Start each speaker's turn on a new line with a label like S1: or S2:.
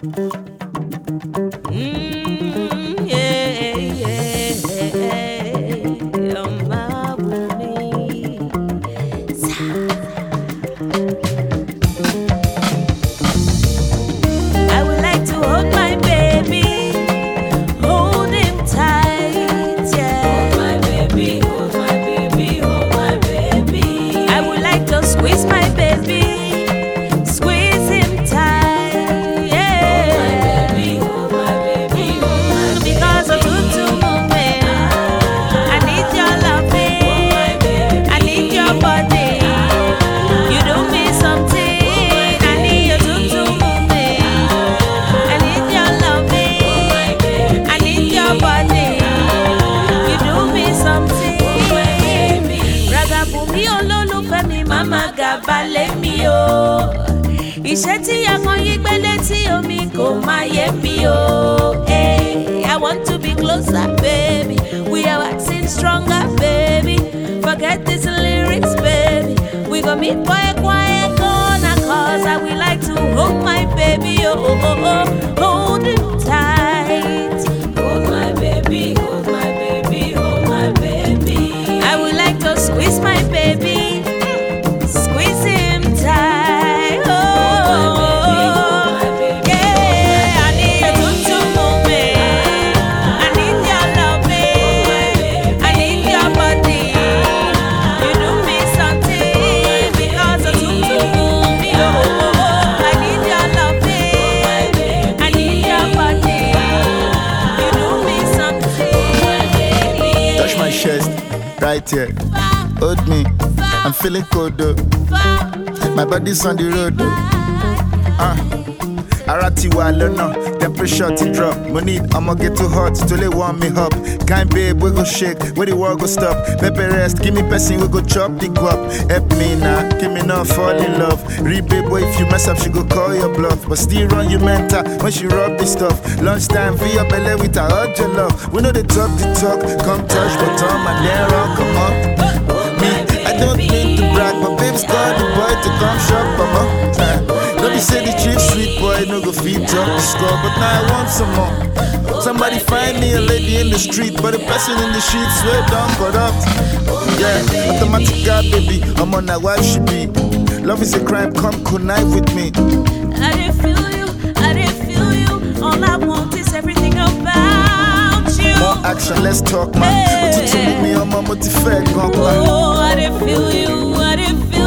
S1: Iṣẹ́ tí àwọn yí gbẹ́lẹ́ tí omi kò máa yé mi o. I want to be closer, baby. We are waxing stronger, baby. Forget these lyrics, baby. We gon' meet quiet corner, cause I will like to hold my baby, hold him tight. Hold my baby, hold my baby, hold my baby. I would like to squeeze my baby, squeeze him tight.
S2: Right here, hold me, I'm feeling cold though. My body's on the road though. Arati wa lona, temperature to drop. Money, I'ma get too hot, till they warm me up. Kind babe, we go shake, where the world go stop. Pepe rest, give me person, we go chop the guap. Help me now, give me not fall in love. Read babe, boy, if you mess up, she go call your bluff. But still run your mental when she rub the stuff. Lunchtime, for your belly with a hot your love. We know they talk the talk, come touch bottom and then run, come on. Me, I don't mean to brag, but babe's called the boy to come shop, mama. Don't be say the chief sweet boy, no go feed up the score, but now I want some more. Somebody find me a lady in the street, but a person in the sheets swear down corrupt. Yeah, automatic guy, baby, I'm on that wife she be. Love is a crime, come connive with me.
S1: I didn't feel you, I didn't feel you. All I want is everything about you.
S2: More action, let's talk, man. What you told me, I'm a motivated.
S1: Oh, I didn't feel you, I didn't feel you.